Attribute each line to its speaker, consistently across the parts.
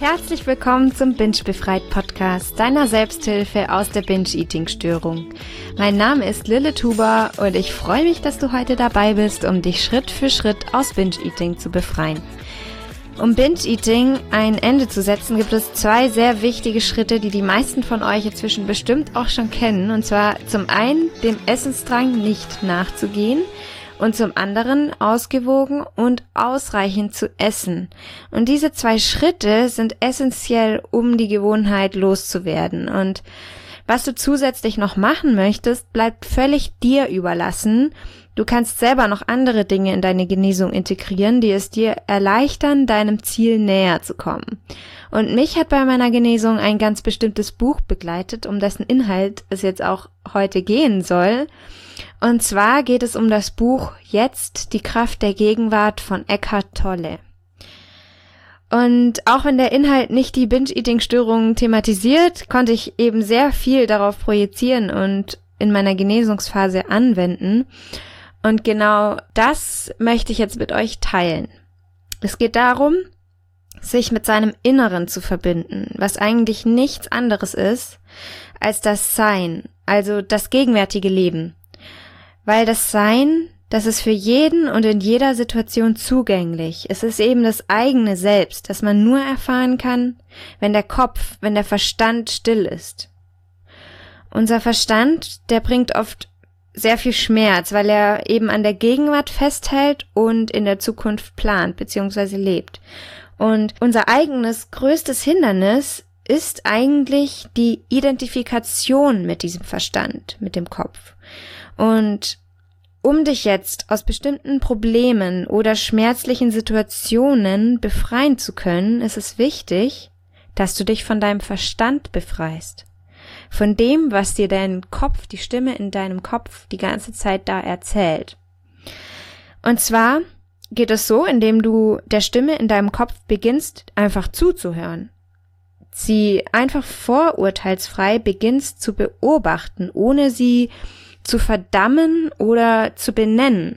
Speaker 1: Herzlich willkommen zum Binge-Befreit-Podcast, deiner Selbsthilfe aus der Binge-Eating-Störung. Mein Name ist Lille Tuber und ich freue mich, dass du heute dabei bist, um dich Schritt für Schritt aus Binge-Eating zu befreien. Um Binge-Eating ein Ende zu setzen, gibt es 2 sehr wichtige Schritte, die die meisten von euch inzwischen bestimmt auch schon kennen. Und zwar zum einen, dem Essensdrang nicht nachzugehen und zum anderen, ausgewogen und ausreichend zu essen. Und diese 2 Schritte sind essentiell, um die Gewohnheit loszuwerden. Und was du zusätzlich noch machen möchtest, bleibt völlig dir überlassen. Du kannst selber noch andere Dinge in deine Genesung integrieren, die es dir erleichtern, deinem Ziel näher zu kommen. Und mich hat bei meiner Genesung ein ganz bestimmtes Buch begleitet, um dessen Inhalt es jetzt auch heute gehen soll. Und zwar geht es um das Buch Jetzt, die Kraft der Gegenwart von Eckhart Tolle. Und auch wenn der Inhalt nicht die Binge-Eating-Störungen thematisiert, konnte ich eben sehr viel darauf projizieren und in meiner Genesungsphase anwenden. Und genau das möchte ich jetzt mit euch teilen. Es geht darum, sich mit seinem Inneren zu verbinden, was eigentlich nichts anderes ist als das Sein, also das gegenwärtige Leben. Weil das Sein, das ist für jeden und in jeder Situation zugänglich. Es ist eben das eigene Selbst, das man nur erfahren kann, wenn der Kopf, wenn der Verstand still ist. Unser Verstand, der bringt oft sehr viel Schmerz, weil er eben an der Gegenwart festhält und in der Zukunft plant bzw. lebt. Und unser eigenes größtes Hindernis ist eigentlich die Identifikation mit diesem Verstand, mit dem Kopf. Und um dich jetzt aus bestimmten Problemen oder schmerzlichen Situationen befreien zu können, ist es wichtig, dass du dich von deinem Verstand befreist. Von dem, was dir dein Kopf, die Stimme in deinem Kopf die ganze Zeit da erzählt. Und zwar geht es so, indem du der Stimme in deinem Kopf beginnst, einfach zuzuhören. Sie einfach vorurteilsfrei beginnst zu beobachten, ohne sie zu verdammen oder zu benennen.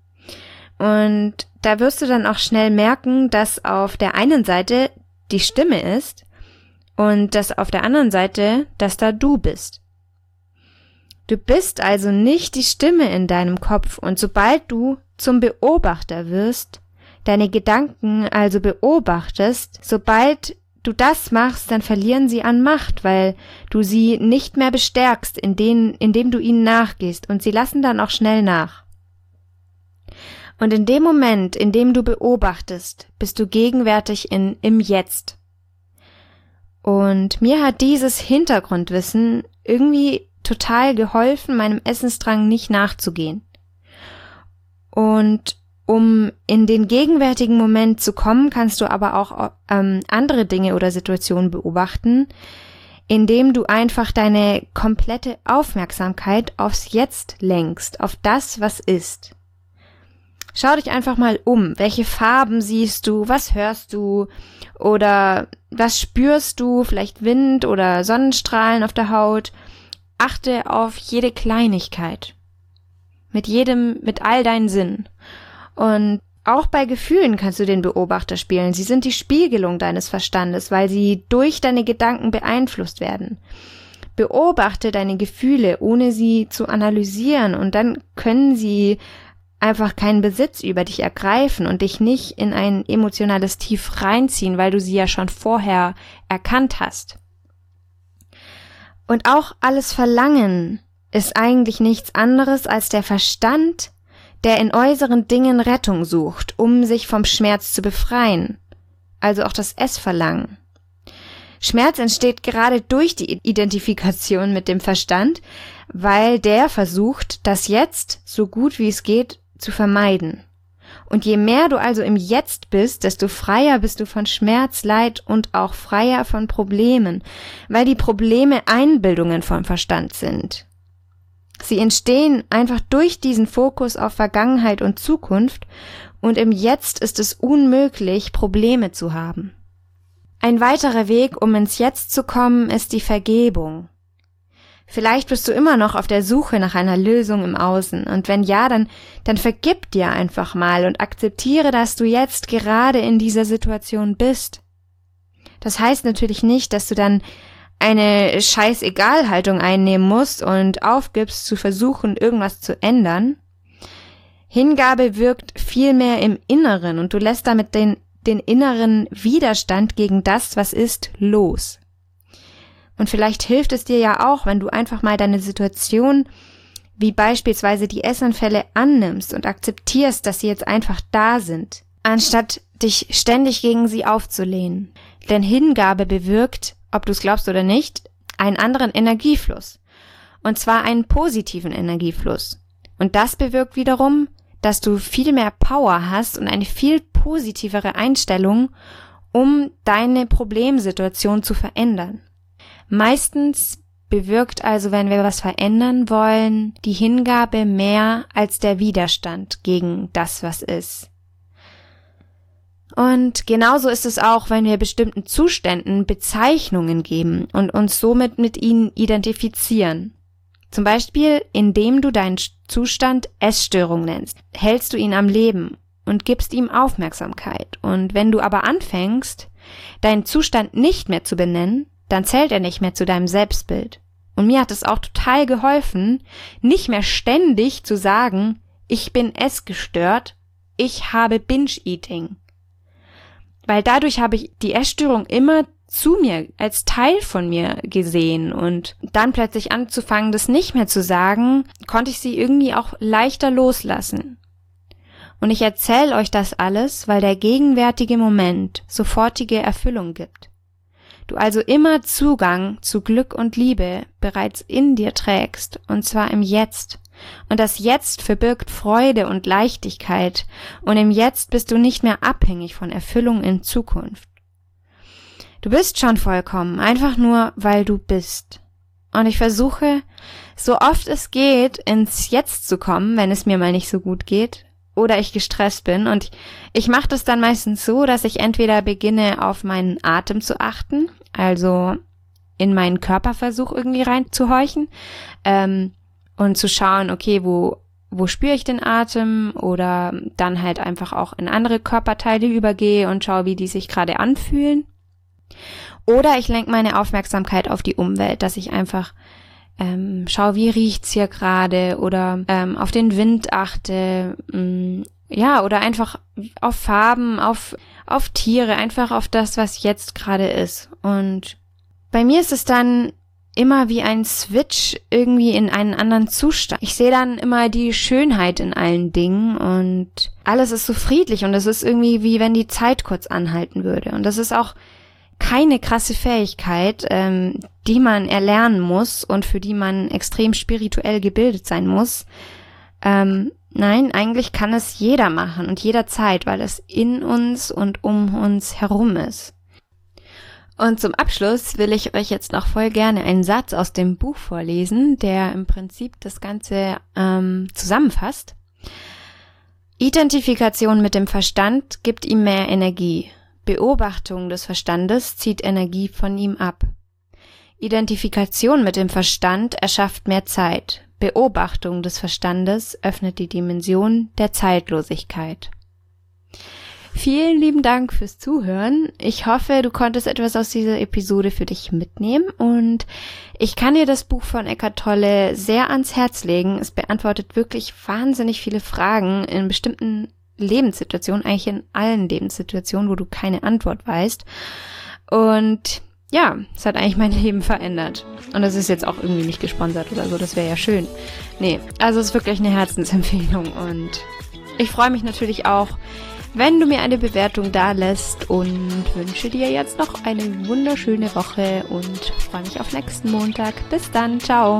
Speaker 1: Und da wirst du dann auch schnell merken, dass auf der einen Seite die Stimme ist und dass auf der anderen Seite, dass da du bist. Du bist also nicht die Stimme in deinem Kopf und sobald du zum Beobachter wirst, deine Gedanken also beobachtest, sobald du das machst, dann verlieren sie an Macht, weil du sie nicht mehr bestärkst, indem du ihnen nachgehst und sie lassen dann auch schnell nach. Und in dem Moment, in dem du beobachtest, bist du gegenwärtig im Jetzt. Und mir hat dieses Hintergrundwissen irgendwie total geholfen, meinem Essensdrang nicht nachzugehen. Und um in den gegenwärtigen Moment zu kommen, kannst du aber auch andere Dinge oder Situationen beobachten, indem du einfach deine komplette Aufmerksamkeit aufs Jetzt lenkst, auf das, was ist. Schau dich einfach mal um. Welche Farben siehst du? Was hörst du? Oder was spürst du? Vielleicht Wind oder Sonnenstrahlen auf der Haut. Achte auf jede Kleinigkeit. Mit all deinen Sinnen. Und auch bei Gefühlen kannst du den Beobachter spielen. Sie sind die Spiegelung deines Verstandes, weil sie durch deine Gedanken beeinflusst werden. Beobachte deine Gefühle, ohne sie zu analysieren, und dann können sie einfach keinen Besitz über dich ergreifen und dich nicht in ein emotionales Tief reinziehen, weil du sie ja schon vorher erkannt hast. Und auch alles Verlangen ist eigentlich nichts anderes als der Verstand, der in äußeren Dingen Rettung sucht, um sich vom Schmerz zu befreien. Also auch das Essverlangen. Schmerz entsteht gerade durch die Identifikation mit dem Verstand, weil der versucht, das Jetzt so gut wie es geht zu vermeiden. Und je mehr du also im Jetzt bist, desto freier bist du von Schmerz, Leid und auch freier von Problemen, weil die Probleme Einbildungen vom Verstand sind. Sie entstehen einfach durch diesen Fokus auf Vergangenheit und Zukunft, und im Jetzt ist es unmöglich, Probleme zu haben. Ein weiterer Weg, um ins Jetzt zu kommen, ist die Vergebung. Vielleicht bist du immer noch auf der Suche nach einer Lösung im Außen, und wenn ja, dann vergib dir einfach mal und akzeptiere, dass du jetzt gerade in dieser Situation bist. Das heißt natürlich nicht, dass du dann eine Scheiß-Egal-Haltung einnehmen musst und aufgibst, zu versuchen, irgendwas zu ändern. Hingabe wirkt viel mehr im Inneren und du lässt damit den inneren Widerstand gegen das, was ist, los. Und vielleicht hilft es dir ja auch, wenn du einfach mal deine Situation, wie beispielsweise die Essanfälle, annimmst und akzeptierst, dass sie jetzt einfach da sind, anstatt dich ständig gegen sie aufzulehnen. Denn Hingabe bewirkt, ob du es glaubst oder nicht, einen anderen Energiefluss. Und zwar einen positiven Energiefluss. Und das bewirkt wiederum, dass du viel mehr Power hast und eine viel positivere Einstellung, um deine Problemsituation zu verändern. Meistens bewirkt also, wenn wir was verändern wollen, die Hingabe mehr als der Widerstand gegen das, was ist. Und genauso ist es auch, wenn wir bestimmten Zuständen Bezeichnungen geben und uns somit mit ihnen identifizieren. Zum Beispiel, indem du deinen Zustand Essstörung nennst, hältst du ihn am Leben und gibst ihm Aufmerksamkeit. Und wenn du aber anfängst, deinen Zustand nicht mehr zu benennen, dann zählt er nicht mehr zu deinem Selbstbild. Und mir hat es auch total geholfen, nicht mehr ständig zu sagen, ich bin essgestört, ich habe Binge-Eating. Weil dadurch habe ich die Essstörung immer zu mir, als Teil von mir gesehen und dann plötzlich anzufangen, das nicht mehr zu sagen, konnte ich sie irgendwie auch leichter loslassen. Und ich erzähle euch das alles, weil der gegenwärtige Moment sofortige Erfüllung gibt. Du also immer Zugang zu Glück und Liebe bereits in dir trägst, und zwar im Jetzt. Und das Jetzt verbirgt Freude und Leichtigkeit, und im Jetzt bist du nicht mehr abhängig von Erfüllung in Zukunft. Du bist schon vollkommen, einfach nur, weil du bist. Und ich versuche, so oft es geht, ins Jetzt zu kommen, wenn es mir mal nicht so gut geht oder ich gestresst bin. Und ich mache das dann meistens so, dass ich entweder beginne, auf meinen Atem zu achten, also in meinen Körperversuch irgendwie reinzuhorchen, und zu schauen, okay, wo spüre ich den Atem, oder dann halt einfach auch in andere Körperteile übergehe und schaue, wie die sich gerade anfühlen. Oder ich lenke meine Aufmerksamkeit auf die Umwelt, dass ich einfach schaue, wie riecht's hier gerade, oder auf den Wind achte, oder einfach auf Farben, auf Tiere, einfach auf das, was jetzt gerade ist. Und bei mir ist es dann immer wie ein Switch irgendwie in einen anderen Zustand. Ich sehe dann immer die Schönheit in allen Dingen und alles ist so friedlich und es ist irgendwie wie wenn die Zeit kurz anhalten würde. Und das ist auch keine krasse Fähigkeit, die man erlernen muss und für die man extrem spirituell gebildet sein muss. Nein, eigentlich kann es jeder machen und jederzeit, weil es in uns und um uns herum ist. Und zum Abschluss will ich euch jetzt noch voll gerne einen Satz aus dem Buch vorlesen, der im Prinzip das Ganze zusammenfasst. Identifikation mit dem Verstand gibt ihm mehr Energie. Beobachtung des Verstandes zieht Energie von ihm ab. Identifikation mit dem Verstand erschafft mehr Zeit. Beobachtung des Verstandes öffnet die Dimension der Zeitlosigkeit. Vielen lieben Dank fürs Zuhören. Ich hoffe, du konntest etwas aus dieser Episode für dich mitnehmen und ich kann dir das Buch von Eckhart Tolle sehr ans Herz legen. Es beantwortet wirklich wahnsinnig viele Fragen in bestimmten Lebenssituationen, eigentlich in allen Lebenssituationen, wo du keine Antwort weißt. Und ja, es hat eigentlich mein Leben verändert. Und das ist jetzt auch irgendwie nicht gesponsert oder so, das wäre ja schön. Nee, also es ist wirklich eine Herzensempfehlung und ich freue mich natürlich auch, wenn du mir eine Bewertung dalässt und wünsche dir jetzt noch eine wunderschöne Woche und freue mich auf nächsten Montag. Bis dann, ciao!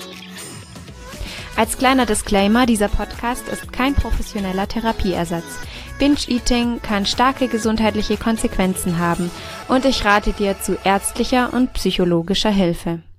Speaker 1: Als kleiner Disclaimer, dieser Podcast ist kein professioneller Therapieersatz. Binge-Eating kann starke gesundheitliche Konsequenzen haben und ich rate dir zu ärztlicher und psychologischer Hilfe.